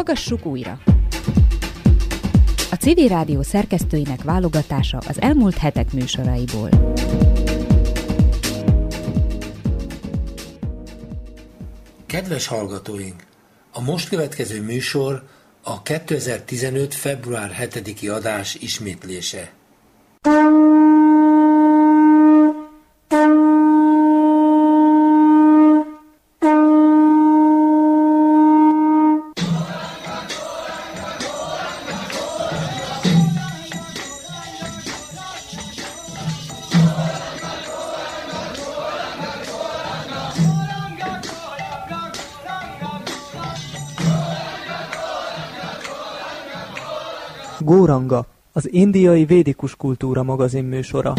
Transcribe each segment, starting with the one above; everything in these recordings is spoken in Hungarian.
Hallgassuk újra! A Civil Rádió szerkesztőinek válogatása az elmúlt hetek műsoraiból. Kedves hallgatóink! A most következő műsor a 2015. február 7-i adás ismétlése. Góranga, az indiai védikus kultúra magazin műsora.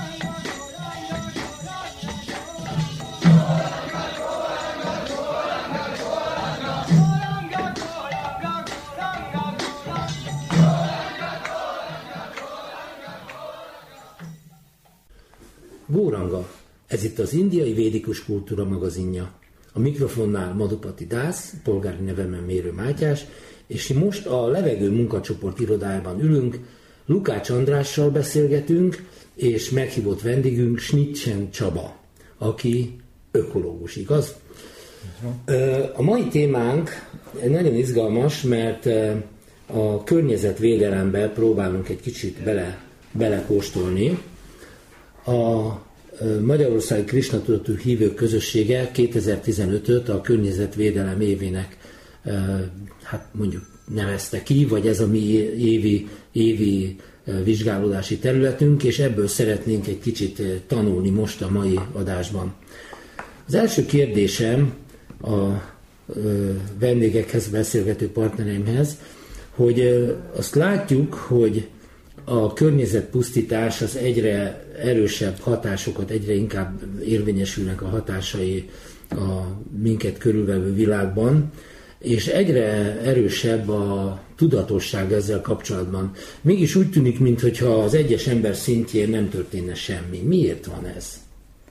Góranga, ez itt az indiai védikus kultúra magazinja. A mikrofonnál Madhupati Dász, polgári nevemen Mérő Mátyás, és most a Levegő munkacsoport irodájában ülünk, Lukács Andrással beszélgetünk, és meghívott vendégünk Snitsen Csaba, aki ökológus, igaz? A mai témánk nagyon izgalmas, mert a környezetvédelembe próbálunk egy kicsit belekóstolni. A Magyarországi Krisna tudatú hívők közössége 2015-öt a környezetvédelem évének mondjuk nevezte ki, vagy ez a mi évi vizsgálódási területünk, és ebből szeretnénk egy kicsit tanulni most a mai adásban. Az első kérdésem a vendégekhez, beszélgető partnereimhez, hogy azt látjuk, hogy a környezetpusztítás az egyre erősebb hatásokat, egyre inkább érvényesülnek a hatásai a minket körülvevő világban, és egyre erősebb a tudatosság ezzel kapcsolatban. Mégis úgy tűnik, mintha az egyes ember szintjén nem történne semmi. Miért van ez?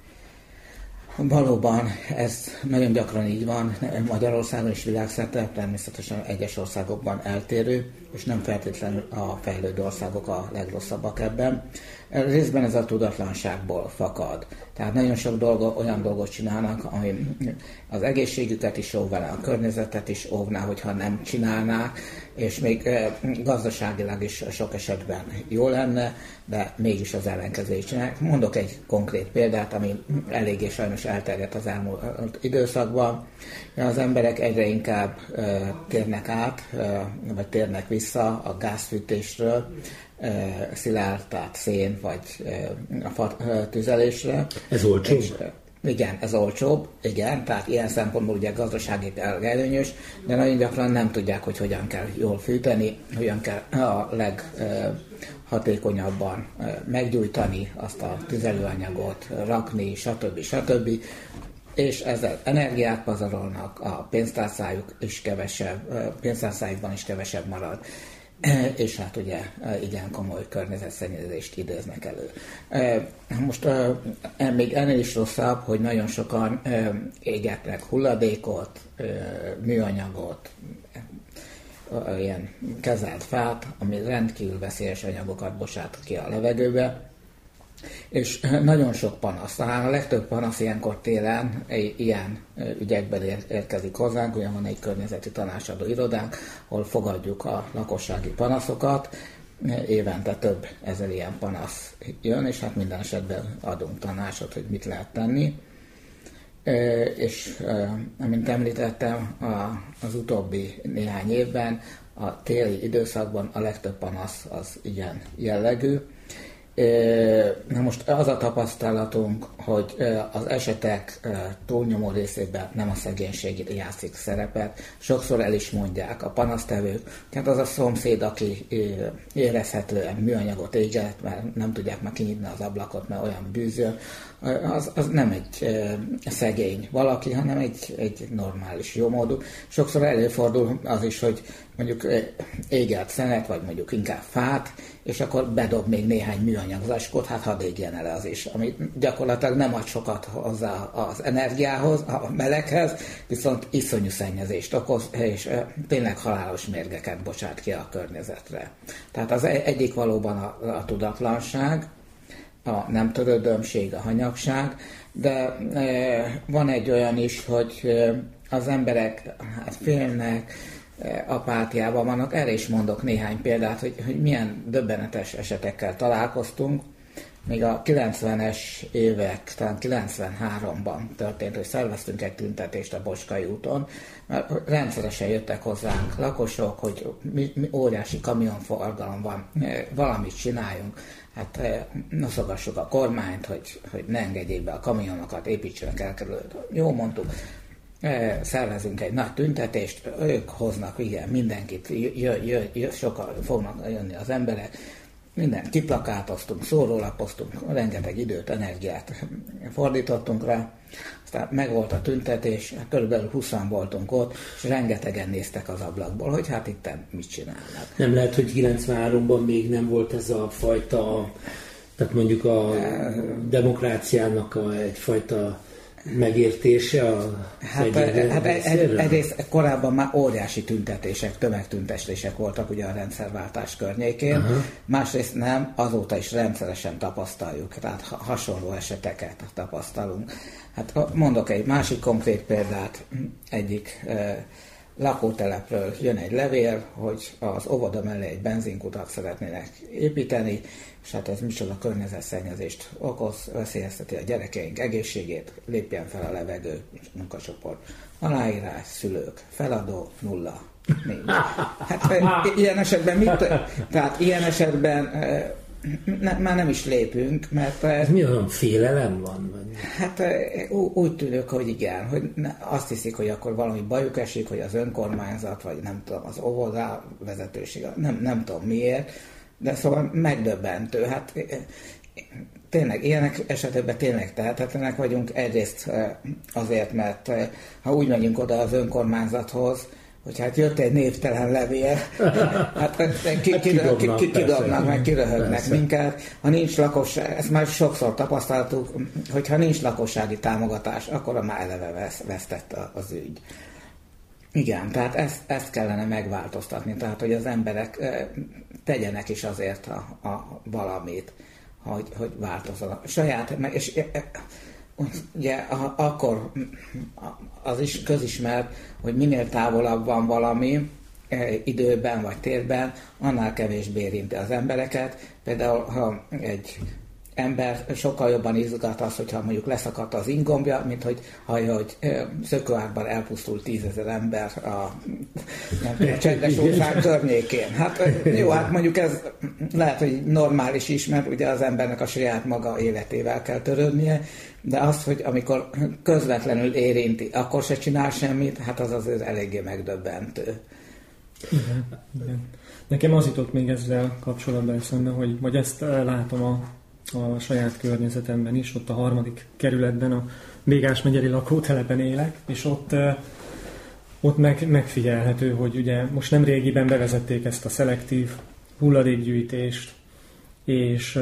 Valóban ez nagyon gyakran így van, Magyarországon és világszerte, természetesen egyes országokban eltérő, és nem feltétlenül a fejlődő országok a legrosszabbak ebben. Részben ez a tudatlanságból fakad. Tehát nagyon sok olyan dolgot csinálnak, ami az egészségüket is óvná, a környezetet is óvná, hogyha nem csinálnák, és még gazdaságilag is sok esetben jó lenne, de mégis az ellenkezőjét csinálják. Mondok egy konkrét példát, ami eléggé sajnos elterjedt az elmúlt időszakban. Az emberek egyre inkább térnek át, vagy térnek vissza a gázfűtésről, szilárd, tehát szén, vagy a fa tüzelésre. Ez olcsóbb? Igen, ez olcsóbb, igen, tehát ilyen szempontból ugye gazdasági előnyös, de nagyon gyakran nem tudják, hogy hogyan kell jól fűteni, hogyan kell a leghatékonyabban meggyújtani azt a tüzelőanyagot, rakni, stb. És ezzel energiát pazarolnak, a pénztárcájukban is kevesebb marad. És hát ugye igen komoly környezetszennyezést idéznek elő. Most még ennél is rosszabb, hogy nagyon sokan égetnek hulladékot, műanyagot, ilyen kezelt fát, ami rendkívül veszélyes anyagokat bocsát ki a levegőbe, és nagyon sok panasz. Talán a legtöbb panasz ilyenkor télen ilyen ügyekben érkezik hozzánk, ugyan van egy környezeti tanácsadó irodánk, ahol fogadjuk a lakossági panaszokat, évente több ezer ilyen panasz jön, és hát minden esetben adunk tanácsot, hogy mit lehet tenni. És amint említettem, az utóbbi néhány évben a téli időszakban a legtöbb panasz az ilyen jellegű. Na most az a tapasztalatunk, hogy az esetek túlnyomó részében nem a szegénység játszik szerepet. Sokszor el is mondják a panasztevők, tehát az a szomszéd, aki érezhetően műanyagot éget, mert nem tudják már kinyitni az ablakot, mert olyan bűzöl, az nem egy szegény valaki, hanem egy normális, jómódú. Sokszor előfordul az is, hogy mondjuk égelt szenet, vagy mondjuk inkább fát, és akkor bedob még néhány műanyag műanyag zacskót, hát hadd égjen el az is, ami gyakorlatilag nem ad sokat hozzá az energiához, a meleghez, viszont iszonyú szennyezést okoz, és tényleg halálos mérgeket bocsát ki a környezetre. Tehát az egyik valóban a tudatlanság, a nem törődömség, a hanyagság, de van egy olyan is, hogy az emberek félnek, apátiában vannak. Erre is mondok néhány példát, hogy milyen döbbenetes esetekkel találkoztunk. Még a 90-es évek, talán 93-ban történt, hogy szerveztünk egy tüntetést a Bocskai úton, mert rendszeresen jöttek hozzánk lakosok, hogy óriási kamionforgalom van, valamit csináljunk. Hát noszogassuk a kormányt, hogy ne engedjék be a kamionokat, építsenek elkerülőt. Jó, mondtuk. Szervezünk egy nagy tüntetést, ők hoznak, igen, mindenkit, sokan fognak jönni az emberek, mindent kiplakátoztunk, szórólapoztunk, rengeteg időt, energiát fordítottunk rá, aztán megvolt a tüntetés, körülbelül 20-an voltunk ott, és rengetegen néztek az ablakból, hogy hát itt mit csinálnak. Nem lehet, hogy 93-ban még nem volt ez a fajta, tehát mondjuk a demokráciának egyfajta megértése egyrészt korábban már óriási tüntetések, tömegtüntetések voltak ugye a rendszerváltás környékén, másrészt nem, azóta is rendszeresen tapasztaljuk, tehát hasonló eseteket tapasztalunk. Hát mondok egy másik konkrét példát, egyik lakótelepről jön egy levél, hogy az óvoda mellé egy benzinkutat szeretnének építeni, és hát ez micsoda környezetszennyezést okoz, veszélyezteti a gyerekeink egészségét, lépjen fel a levegő munkacsoport. Aláírás, szülők, feladó, 0. Hát ilyen esetben Tehát ilyen esetben már nem is lépünk, mert... Ez mi olyan félelem van? Hát úgy tűnik, hogy igen, hogy azt hiszik, hogy akkor valami bajuk esik, hogy az önkormányzat, vagy nem tudom, az óvoda vezetőség, nem tudom miért, de szóval megdöbbentő. Hát tényleg, ilyenek esetben tényleg tehetetlenek vagyunk, egyrészt azért, mert ha úgy megyünk oda az önkormányzathoz, hogy hát jött egy névtelen levél, hát kidobnak, meg kiröhögnek minket. Ha nincs lakosság, ezt már sokszor tapasztaltuk, hogyha nincs lakossági támogatás, akkor már eleve vesztett az ügy. Igen, tehát ezt kellene megváltoztatni, tehát hogy az emberek tegyenek is azért a valamit, hogy változzon. És ugye akkor az is közismert, hogy minél távolabb van valami időben vagy térben, annál kevésbé érinti az embereket. Például, ha egy ember sokkal jobban izgat az, hogyha mondjuk leszakadt az ingombja, mint hogy hallja, hogy Szökőárban elpusztult 10 000 ember a csendes óceán környékén. Hát jó, hát mondjuk ez lehet, hogy normális is, mert ugye az embernek a saját maga életével kell törődnie, de az, hogy amikor közvetlenül érinti, akkor se csinál semmit, hát az azért eléggé megdöbbentő. Igen. Nekem az jutott még ezzel kapcsolatban eszembe, hogy vagy ezt látom a saját környezetemben is, ott a 3. kerületben, a Bégás megyeri lakótelepen élek, és ott megfigyelhető, hogy ugye most nem régiben bevezették ezt a szelektív hulladékgyűjtést, és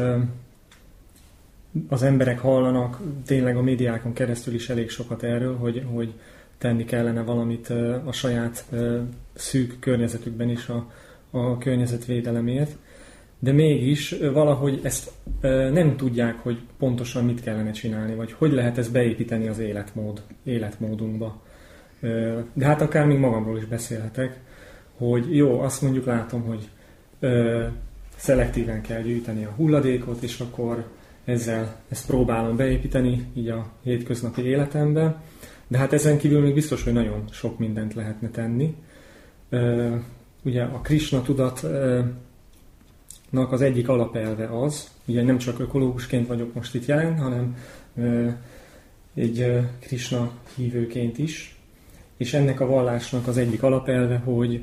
az emberek hallanak tényleg a médiákon keresztül is elég sokat erről, hogy tenni kellene valamit a saját szűk környezetükben is a környezetvédelemért, de mégis valahogy ezt nem tudják, hogy pontosan mit kellene csinálni, vagy hogy lehet ezt beépíteni az életmódunkba. De hát akár még magamról is beszélhetek, hogy jó, azt mondjuk látom, hogy szelektíven kell gyűjteni a hulladékot, és akkor ezt próbálom beépíteni így a hétköznapi életembe, de hát ezen kívül még biztos, hogy nagyon sok mindent lehetne tenni. Ugye a Krisna tudatnak az egyik alapelve az, ugye nem csak ökológusként vagyok most itt jelen, hanem egy Krisna hívőként is, és ennek a vallásnak az egyik alapelve, hogy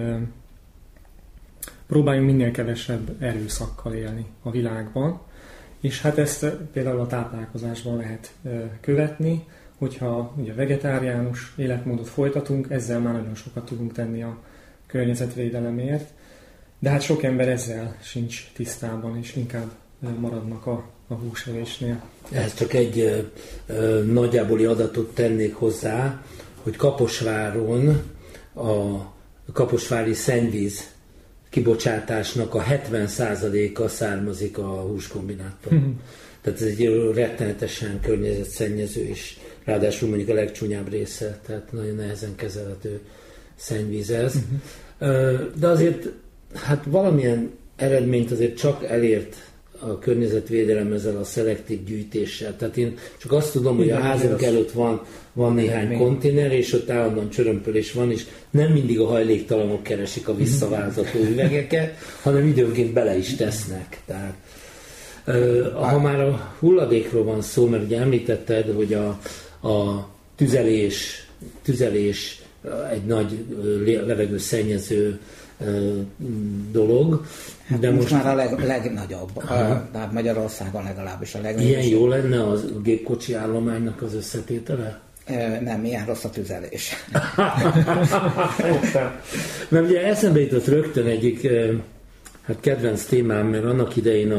próbáljunk minél kevesebb erőszakkal élni a világban, és hát ezt például a táplálkozásban lehet követni, hogyha ugye vegetáriánus életmódot folytatunk, ezzel már nagyon sokat tudunk tenni a környezetvédelemért, de hát sok ember ezzel sincs tisztában, és inkább maradnak a húsevésnél. Ez csak egy nagyjáboli adatot tennék hozzá, hogy Kaposváron a kaposvári szennyvíz kibocsátásnak a 70%-a származik a húskombináttól. Tehát ez egy rettenetesen környezetszennyező, és ráadásul mondjuk a legcsúnyább része, tehát nagyon nehezen kezelhető szennyvíz ez. De azért hát valamilyen eredményt azért csak elért a környezetvédelem ezzel a szelektív gyűjtéssel. Tehát én csak azt tudom, hogy a házunk előtt van néhány konténer, és ott állandóan csörömpölés van, és nem mindig a hajléktalanok keresik a visszaváltató üvegeket, hanem időnként bele is tesznek. Tehát, ha már a hulladékról van szó, mert ugye említetted, hogy a tüzelés egy nagy levegőszennyező dolog. De most már a legnagyobb, tehát Magyarországon legalábbis a legnagyobb. Ilyen jó lenne a gépkocsi állománynak az összetétele? Nem, ilyen rossz a tüzelés. Mert ugye eszembe jutott rögtön egyik kedvenc témám, mert annak idején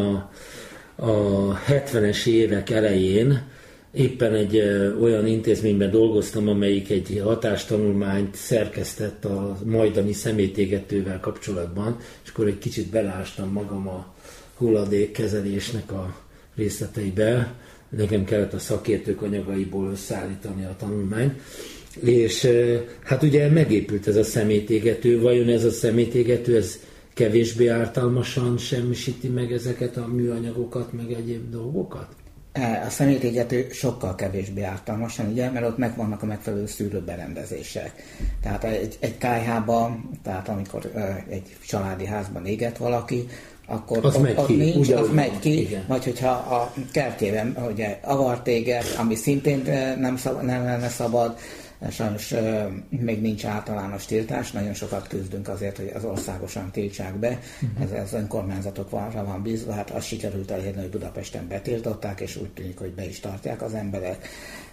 a 70-es évek elején éppen egy olyan intézményben dolgoztam, amelyik egy hatástanulmányt szerkesztett a majdani szemétégetővel kapcsolatban, és akkor egy kicsit belástam magam a hulladékkezelésnek a részleteibe. Nekem kellett a szakértők anyagaiból összeállítani a tanulmányt. És hát ugye megépült ez a szemétégető, vajon ez a szemétégető, ez kevésbé ártalmasan semmisíti meg ezeket a műanyagokat, meg egyéb dolgokat? A szemétégető sokkal kevésbé ártalmasan, ugye, mert ott megvannak a megfelelő szűrőberendezések. Tehát egy kályhában, tehát amikor egy családi házban éget valaki, akkor az megy ki, nincs, az megy ki, igen. Vagy hogyha a kertjében ugye avart éget, ami szintén nem lenne szabad, sajnos még nincs általános tiltás, nagyon sokat küzdünk azért, hogy az országosan tiltsák be, ez önkormányzatokra van bízva, hát azt sikerült elérni, hogy Budapesten betiltották, és úgy tűnik, hogy be is tartják az emberek,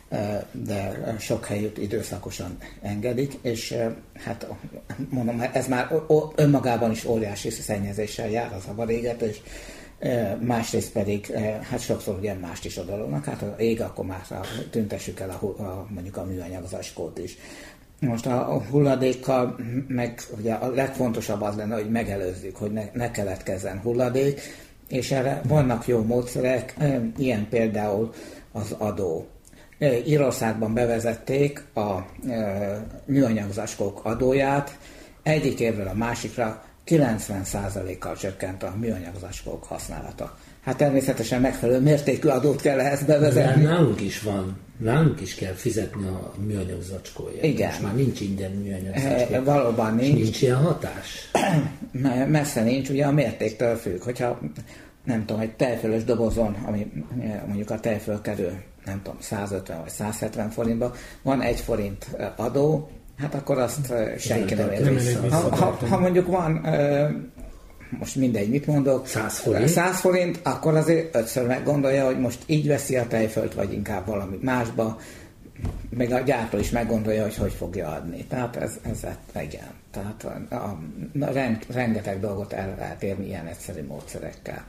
de sok helyütt időszakosan engedik, és hát mondom, ez már önmagában is óriási szennyezéssel jár az avarégetés, másrészt pedig, hát sokszor ugye mást is odalolnak, hát ha ég, akkor már tüntessük el mondjuk a műanyag zacskót is. Most a hulladékkal meg ugye a legfontosabb az lenne, hogy megelőzzük, hogy ne keletkezzen hulladék, és erre vannak jó módszerek, ilyen például az adó. Írországban bevezették a műanyag zacskók adóját, egyik évről a másikra 90%-kal csökkent a műanyag zacskók használata. Hát természetesen megfelelő mértékű adót kell ehhez bevezetni. De nálunk is kell fizetni a műanyag zacskóját. Igen. Most már nincs ingyen műanyag zacskó. Valóban nincs. Nincs ilyen hatás? Messze nincs, ugye a mértéktől függ. Hogyha nem tudom, egy tejfölös dobozon, ami mondjuk a tejföl kerül, nem tudom, 150 vagy 170 forintba, van 1 forint adó, hát akkor azt senki nem ér vissza. Ha mondjuk van, most mindegy, mit mondok, 100 forint, akkor azért 5-ször meggondolja, hogy most így veszi a tejfölt, vagy inkább valami másba, meg a gyártó is meggondolja, hogy fogja adni. Tehát ez igen. Tehát rengeteg dolgot el lehet érni ilyen egyszerű módszerekkel.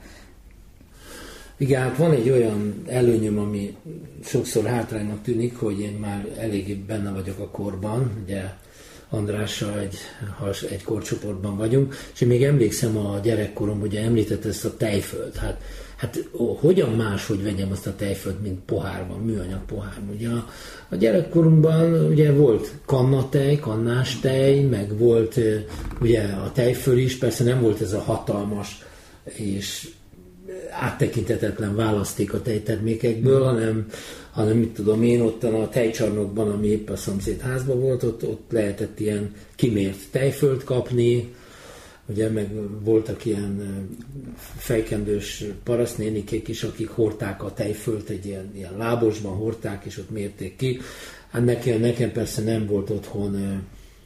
Igen, hát van egy olyan előnyöm, ami sokszor hátránynak tűnik, hogy én már eléggé benne vagyok a korban, ugye Andrással egy korcsoportban vagyunk, és én még emlékszem a gyerekkorom, ugye említett ezt a tejfölt. Hát hogyan máshogy vegyem azt a tejfölt, mint pohárban, műanyag pohárban. Ugye a gyerekkorunkban ugye volt kannatej, kannástej, meg volt ugye a tejföl is, persze nem volt ez a hatalmas és áttekinthetetlen választék a tejtermékekből, hanem mit tudom én, ott a tejcsarnokban, ami épp a szomszéd házban volt, ott lehetett ilyen kimért tejfölt kapni, ugye meg voltak ilyen fejkendős parasztnénikék is, akik hordták a tejfölt, egy ilyen lábosban hordták, és ott mérték ki. Hát nekem persze nem volt otthon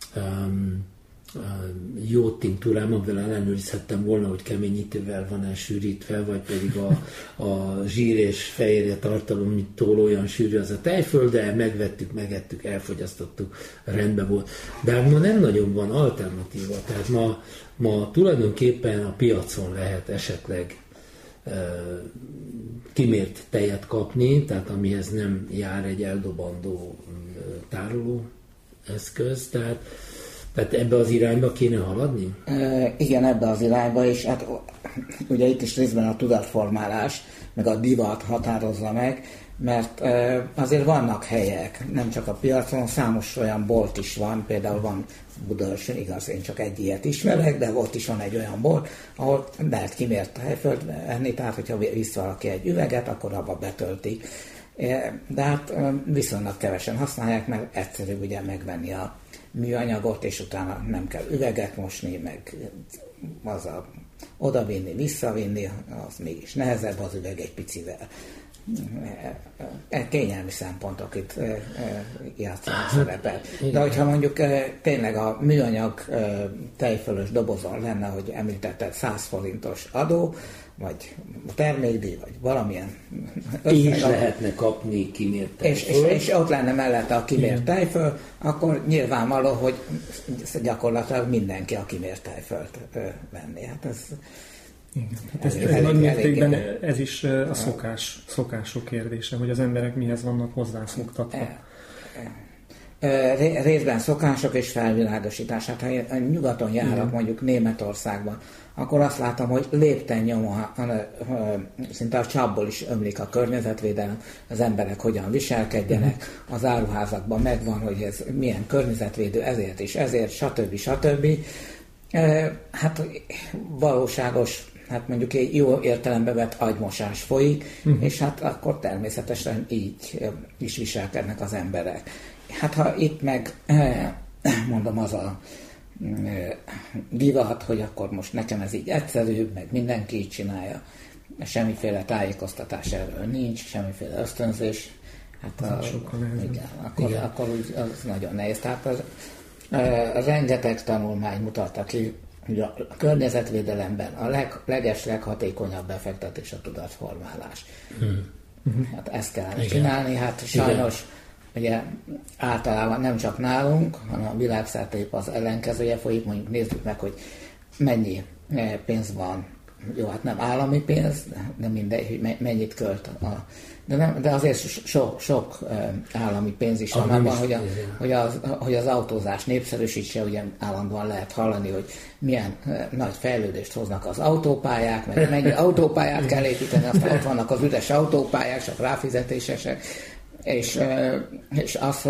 jó tinktúrám, amivel ellenőrizhettem volna, hogy keményítővel van elsűrítve, vagy pedig a zsír és fehérje tartalomtól olyan sűrű az a tejföl, de megvettük, megettük, elfogyasztottuk, rendben volt. De hát ma nem nagyon van alternatíva, tehát ma tulajdonképpen a piacon lehet esetleg kimért tejet kapni, tehát amihez nem jár egy eldobandó tároló eszköz, tehát ebbe az irányba kéne haladni? Igen, ebbe az irányba, és hát ugye itt is részben a tudatformálás, meg a divat határozza meg, mert azért vannak helyek, nem csak a piacon, számos olyan bolt is van, például van Budaörsön, igaz, én csak egy ilyet ismerek, de ott is van egy olyan bolt, ahol lehet kimért helyföld enni, tehát hogyha visz valaki egy üveget, akkor abba betöltik. De hát viszonylag kevesen használják, mert egyszerűbb ugye megvenni a műanyagot, és utána nem kell üveget mosni, meg odavinni, visszavinni, az mégis nehezebb, az üveg egy picivel. Kényelmi szempontok itt játszanak szerepet. De hogyha mondjuk tényleg a műanyag tejfölös dobozon lenne, hogy említetted 100 forintos adó, vagy termékdíj, vagy valamilyen is lehetne kapni kimért tejföl. És ott lenne mellette a kimért tejföl, akkor nyilvánvaló, hogy gyakorlatilag mindenki a kimért tejfölt venni. Hát ez ez nagy mértékben ez is a szokások kérdése, hogy az emberek mihez vannak hozzászoktatva. Részben szokások és felvilágosítás. Hát ha nyugaton járok, mondjuk Németországban, akkor azt látom, hogy lépten nyomon, szinte a csapból is ömlik a környezetvédelem, az emberek hogyan viselkedjenek, az áruházakban megvan, hogy ez milyen környezetvédő, ezért is, ezért, stb. Hát valóságos, hát mondjuk egy jó értelembe vett agymosás folyik, és hát akkor természetesen így is viselkednek az emberek. Hát ha itt meg, mondom, az a divat, hogy akkor most nekem ez így egyszerűbb, meg mindenki így csinálja, semmiféle tájékoztatás erről nincs, semmiféle ösztönzés, hát akkor úgy az nagyon nehéz. Tehát az rengeteg tanulmány mutatta ki, hogy a környezetvédelemben a leghatékonyabb befektetés a tudatformálás. Hát ezt kellene csinálni, hát sajnos ugye általában nem csak nálunk, hanem a világszerte épp az ellenkezője folyik, mondjuk nézzük meg, hogy mennyi pénz van, jó, hát nem állami pénz, nem mindegy, hogy mennyit költ de azért sok állami pénz is van abban, hogy az autózás népszerűsítse, ugye állandóan lehet hallani, hogy milyen nagy fejlődést hoznak az autópályák, meg mennyi autópályát kell építeni, aztán ott vannak az üres autópályák, csak ráfizetésesek, és az,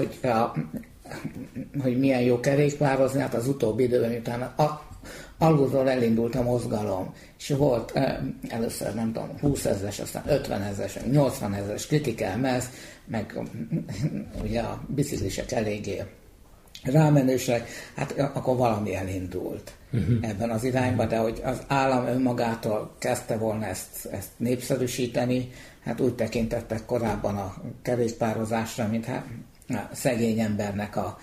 hogy milyen jó kerékpározni, hát az utóbbi időben utána alulról elindult a mozgalom, és volt először, nem tudom, 20 000-es, aztán 50 000-es, 80 000-es critical mass, meg ugye a biciklisek eléggé rámenősek, hát akkor valami elindult ebben az irányba, de hogy az állam önmagától kezdte volna ezt népszerűsíteni, hát úgy tekintettek korábban a kerékpározásra, mint hát szegény embernek a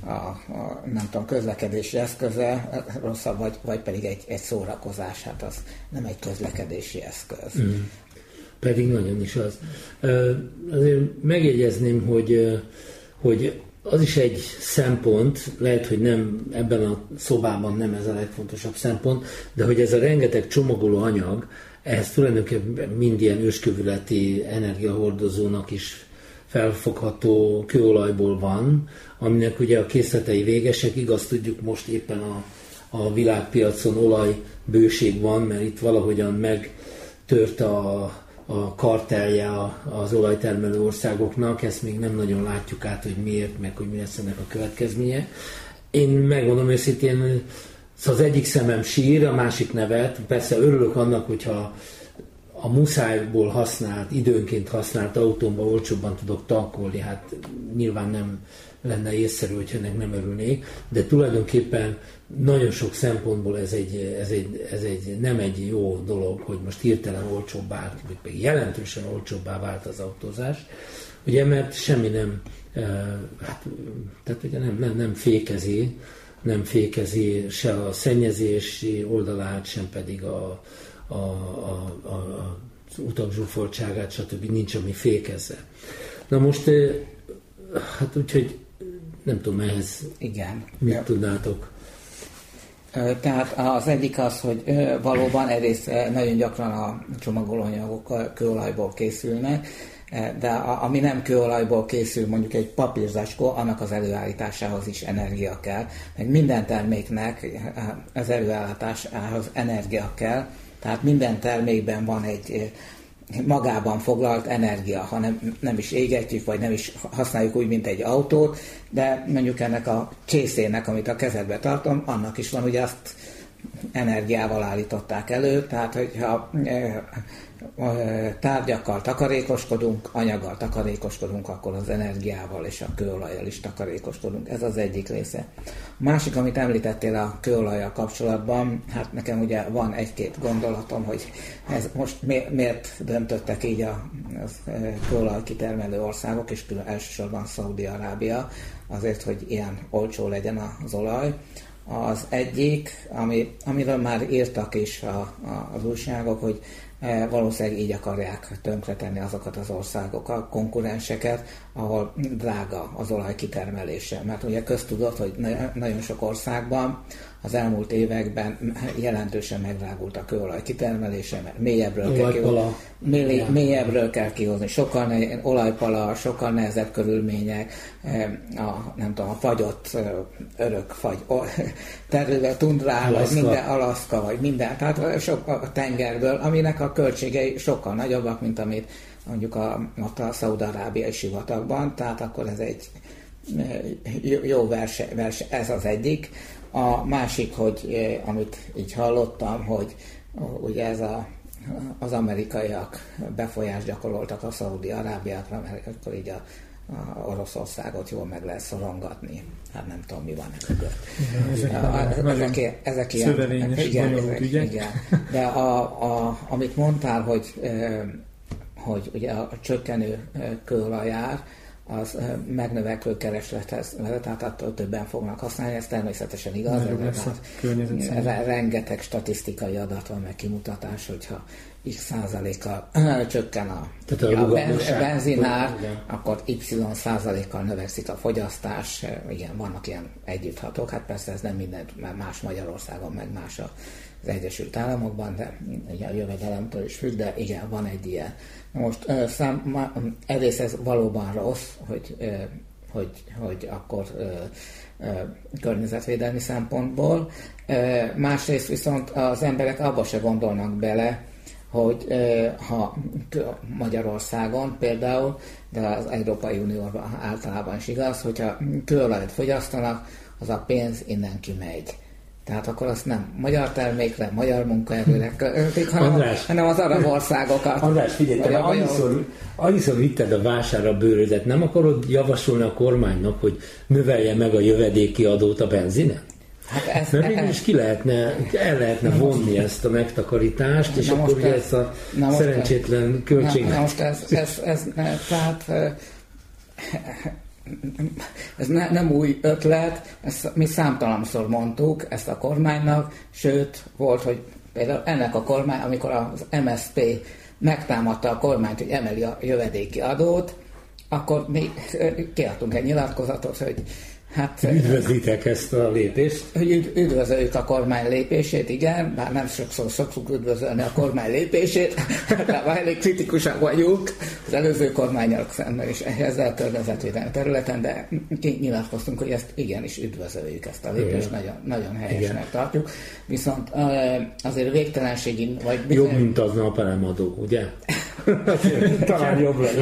nem tudom, közlekedési eszköze rosszabb, vagy pedig egy szórakozás, hát az nem egy közlekedési eszköz. Pedig nagyon is az. Azért megjegyezném, hogy az is egy szempont, lehet, hogy nem ebben a szobában nem ez a legfontosabb szempont, de hogy ez a rengeteg csomagoló anyag, ehhez tulajdonképpen mind ilyen őskövületi energiahordozónak is felfogható kőolajból van, aminek ugye a készletei végesek, igaz, tudjuk, most éppen a világpiacon olajbőség van, mert itt valahogyan megtört a kartelje az olajtermelő országoknak, ezt még nem nagyon látjuk át, hogy miért, meg hogy mi lesz ennek a következménye. Én megmondom őszintén, szóval az egyik szemem sír, a másik nevet, persze örülök annak, hogyha a muszájból használt, időnként használt autómba olcsóbban tudok tankolni, hát nyilván nem lenne észszerű, hogyha ennek nem örülnék, de tulajdonképpen nagyon sok szempontból ez nem egy jó dolog, hogy most hirtelen olcsóbbá, vagy jelentősen olcsóbbá vált az autózás, ugye, mert semmi nem, tehát ugye nem fékezi se a szennyezési oldalát, sem pedig az utak zsúfoltságát, stb. Nincs, ami fékezze. Na most, hát úgyhogy nem tudom ehhez mit tudnátok. Tehát az egyik az, hogy valóban egyrészt nagyon gyakran a csomagolóanyagok kőolajból készülnek, de ami nem kőolajból készül, mondjuk egy papírzacskó, annak az előállításához is energia kell. Meg minden terméknek az előállításához energia kell, tehát minden termékben van egy magában foglalt energia, ha nem is égetjük, vagy nem is használjuk úgy, mint egy autót, de mondjuk ennek a csészének, amit a kezedbe tartom, annak is van, ugye azt energiával állították elő, tehát hogyha tárgyakkal takarékoskodunk, anyaggal takarékoskodunk, akkor az energiával és a kőolajjal is takarékoskodunk. Ez az egyik része. A másik, amit említettél a kőolajjal kapcsolatban, hát nekem ugye van egy-két gondolatom, hogy ez most miért döntöttek így a kőolaj kitermelő országok, és elsősorban Szaúd-Arábia, azért, hogy ilyen olcsó legyen az olaj. Az egyik, amiről már írtak is az újságok, hogy valószínűleg így akarják tönkretenni azokat az országokat, konkurenseket, ahol drága az olaj kitermelése. Mert ugye köztudott, hogy nagyon sok országban az elmúlt években jelentősen megdrágult a kőolaj kitermelése, mert mélyebbről kell kihozni. Olajpala, sokkal nehezebb körülmények, a fagyott örök fagy terület, tundrá, vagy minden Alaszka, vagy minden, tehát sok a tengerből, aminek a költségei sokkal nagyobbak, mint amit mondjuk ott a szaúd-arábiai sivatagban, tehát akkor ez egy jó verseny, ez az egyik. A másik, hogy amit így hallottam, hogy ugye az amerikaiak befolyást gyakoroltak a Szaúd-Arábiákra, mert akkor így a Oroszországot jól meg lehet szorongatni. Hát nem tudom, mi van ezek ilyen szövelényes, bonyolult ügyek. Igen. De amit mondtál, hogy ugye a csökkenő kőolajár, az megnövekvő kereslethez vezet, tehát attól többen fognak használni, ez természetesen igaz, rengeteg statisztikai adat van, meg kimutatás, hogyha x százalékkal csökken a benzinár, akkor y százalékkal növekszik a fogyasztás, igen, vannak ilyen együtthatók, hát persze ez nem minden, mert más Magyarországon, meg más az Egyesült Államokban, de ugye a jövedelemtől is függ, de igen, van egy ilyen. Most egyrészt ez valóban rossz, hogy akkor környezetvédelmi szempontból. Másrészt viszont az emberek abba se gondolnak bele, hogy ha Magyarországon például, de az Európai Unióban általában is igaz, hogyha kőolajat fogyasztanak, az a pénz innen kimegy. Tehát akkor azt nem magyar termékre, magyar munkaerőre költik, hanem az arab országokat. András, figyelj, annyiszor vitted a vásárra bőrödet, nem akarod javasolni a kormánynak, hogy növelje meg a jövedéki adót a benzinen? Hát mert mégis el lehetne vonni ezt a megtakarítást, és akkor ugye ezt a szerencsétlen költséget... Na most ez nem új ötlet, ezt mi számtalanszor mondtuk ezt a kormánynak, sőt volt, hogy például ennek a kormány, amikor az MSZP megtámadta a kormányt, hogy emeli a jövedéki adót, akkor mi kiadtunk egy nyilatkozatot, hogy hát... Üdvözlitek ezt a lépést? Hogy üdvözöljük a kormány lépését, igen, bár nem sokszor szoktuk üdvözölni a kormány lépését, de elég kritikusak vagyunk az előző kormánnyal szemben is ezzel a környezetvédelmi területen, de nyilatkoztunk, hogy ezt igenis üdvözöljük, ezt a lépést, nagyon, nagyon helyesnek tartjuk. Viszont azért végtelenségig... Jobb, mint az napelemadó, ugye? Talán jobb lesz.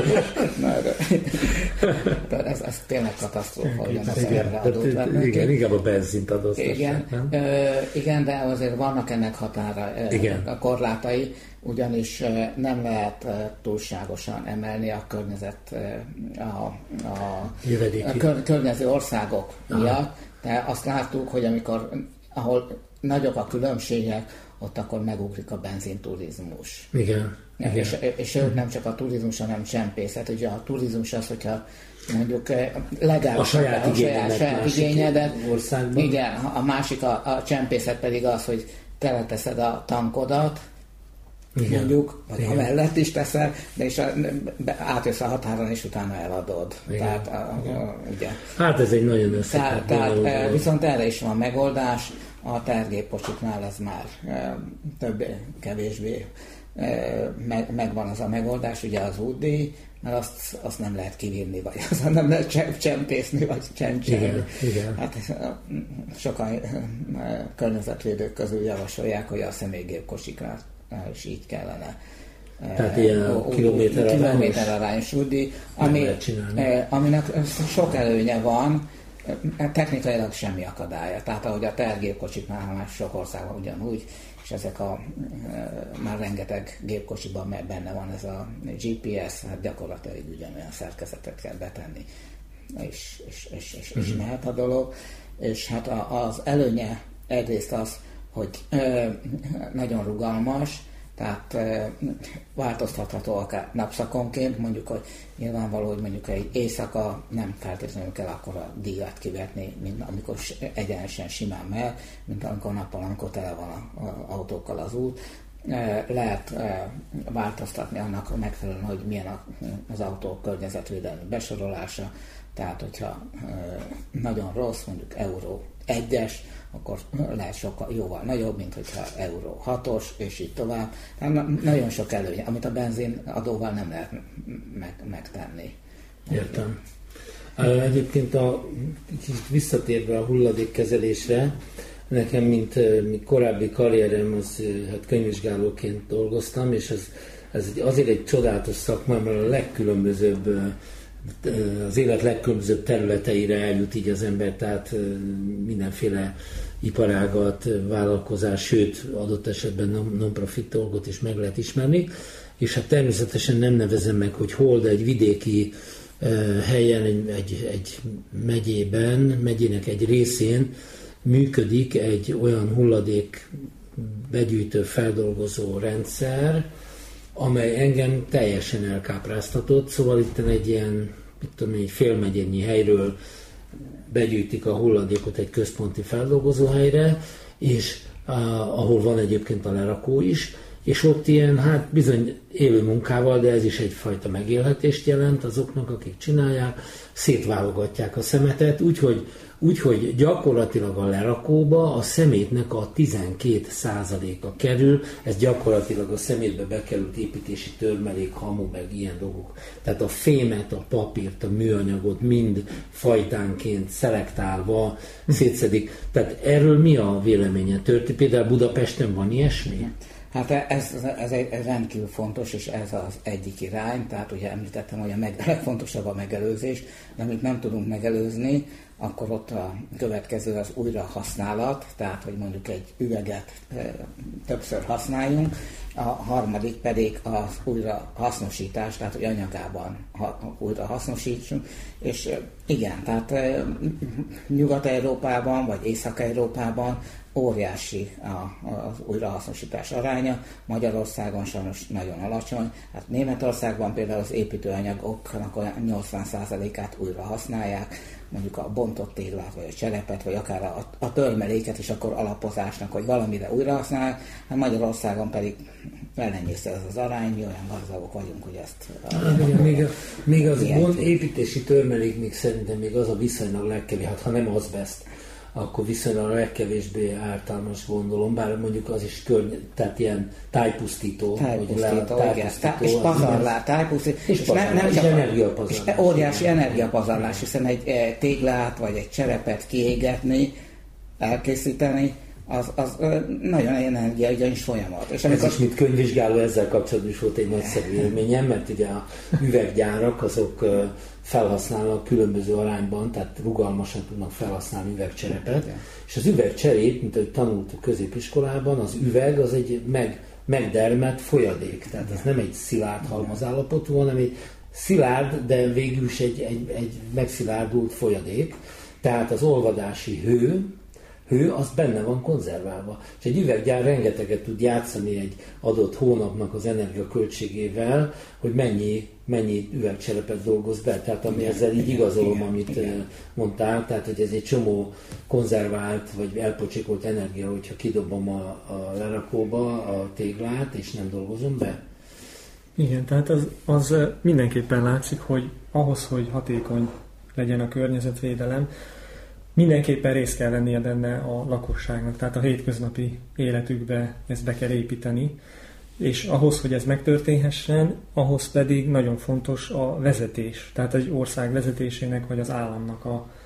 Ez tényleg katasztrófa, ugyanaz erre adót vennek. Igen, inkább a benzint adott. Igen, de azért vannak ennek határa, a korlátai, ugyanis nem lehet túlságosan emelni a környező országok miatt, de azt láttuk, hogy ahol nagyok a különbségek, ott akkor megugrik a benzinturizmus. Igen. És nem csak a turizmus, hanem csempészet. Ugye a turizmus az, hogyha mondjuk legális a saját igényedet. Országban. Igen, a másik a csempészet pedig az, hogy teleteszed a tankodat, igen, mondjuk, vagy igen, amellett is teszel, de és átjössz a határon, és utána eladod. Igen. Tehát, ugye. Hát ez egy nagyon összetett viszont erre is van megoldás, A tervgépkocsiknál ez már többé-kevésbé megvan az a megoldás, ugye az útdíj, mert azt nem lehet kivinni, vagy azt nem lehet csempészni, vagy csencselni. Hát sokan környezetvédők közül javasolják, hogy a személygépkocsikra is így kellene. Tehát ilyen kilométer arányos útdíj, aminek sok előnye van, technikailag semmi akadálya. Tehát ahogy a tervgépkocsiknál már sok országban ugyanúgy, és ezek már rengeteg gépkocsiban benne van ez a GPS, hát gyakorlatilag ugyanolyan szerkezetet kell betenni, és mehet a dolog. És hát az előnye egyrészt az, hogy nagyon rugalmas, tehát változtatható akár napszakonként, mondjuk, hogy nyilvánvaló, hogy mondjuk egy éjszaka nem feltétlenül kell akkora díjat kivetni, mint amikor egyenesen simán megy, mint amikor nappal, amikor tele van autókkal az út. Lehet változtatni annak megfelelően, hogy milyen az autó környezetvédelmi besorolása, tehát hogyha nagyon rossz, mondjuk Euró 1-es, akkor lehet jóval nagyobb, mint hogyha Euró 6-os, és így tovább. Tehát nagyon sok előny, amit a benzinadóval nem lehet megtenni. Értem. Egyébként visszatérve a hulladékkezelésre, nekem, mint korábbi karrierem, az hát könyvvizsgálóként dolgoztam, és ez azért egy csodálatos szakma, mert a legkülönbözőbb, az élet legkülönbözőbb területeire eljut így az ember, tehát mindenféle iparágat, vállalkozás, sőt adott esetben non-profit dolgot is meg lehet ismerni, és hát természetesen nem nevezem meg, hogy hol, de egy vidéki helyen, egy megyének egy részén működik egy olyan hulladék begyűjtő, feldolgozó rendszer, amely engem teljesen elkápráztatott, szóval itt egy ilyen, egy félmegyényi helyről begyűjtik a hulladékot egy központi feldolgozóhelyre, és ahol van egyébként a lerakó is, és ott ilyen, hát bizony élő munkával, de ez is egyfajta megélhetést jelent azoknak, akik csinálják, szétválogatják a szemetet, úgyhogy gyakorlatilag a lerakóba a szemétnek a 12%-a kerül, ez gyakorlatilag a szemétbe bekerült építési törmelék, hamu, meg ilyen dolgok. Tehát a fémet, a papírt, a műanyagot mind fajtánként szelektálva szétszedik. Tehát erről mi a véleménye? Például Budapesten van ilyesmi? Hát ez rendkívül fontos, és ez az egyik irány, tehát ugye említettem, hogy a legfontosabb a megelőzés, de amit nem tudunk megelőzni, akkor ott a következő az újrahasználat, tehát hogy mondjuk egy üveget többször használjunk, a harmadik pedig az újrahasznosítás, tehát hogy anyagában újra hasznosítsunk, és igen, tehát Nyugat-Európában vagy Észak-Európában óriási az újrahasznosítás aránya, Magyarországon sajnos nagyon alacsony. Hát Németországban például az építőanyagoknak olyan 80%-át újra használják, mondjuk a bontott téglát, vagy a cserepet, vagy akár a törmeléket is akkor alapozásnak, hogy valamire újra használják. Hát Magyarországon pedig ellenyésző ez az arány, mi olyan gazdagok vagyunk, hogy ezt... Még az építési törmelék még szerintem még az a viszonylag legkevés, hát ha nem azbest, akkor viszonylag a legkevésbé ártalmas gondolom, bár mondjuk az is tehát ilyen tájpusztító, és pazarlás, tájpusztító, és energiapazarlás. És óriási energiapazarlás, hiszen egy téglát vagy egy cserepet kiégetni, elkészíteni, az nagyon energiaigényes folyamat. És ez is, mint könyvvizsgáló, ezzel kapcsolatban is volt egy nagyszerű élményem, mert ugye a üveggyárak azok felhasználnak különböző arányban, tehát rugalmasan tudnak felhasználni üvegcserepet, és az üvegcserép, mint ahogy tanultuk középiskolában, az üveg az egy megdermedt folyadék, tehát ez nem egy szilárd halmazállapotú, hanem egy szilárd, de végül is egy megszilárdult folyadék, tehát az olvadási hő, az benne van konzerválva. És egy üveggyár rengeteget tud játszani egy adott hónapnak az energiaköltségével, hogy mennyi üvegcserepet dolgoz be. Tehát ami ezzel így igazolom, amit mondtál, tehát hogy ez egy csomó konzervált vagy elpocsékolt energia, hogyha kidobom a lerakóba a téglát, és nem dolgozom be. Igen, tehát az mindenképpen látszik, hogy ahhoz, hogy hatékony legyen a környezetvédelem, mindenképpen részt kell vennie benne a lakosságnak, tehát a hétköznapi életükbe ezt be kell építeni, és ahhoz, hogy ez megtörténhessen, ahhoz pedig nagyon fontos a vezetés, tehát egy ország vezetésének vagy az államnak a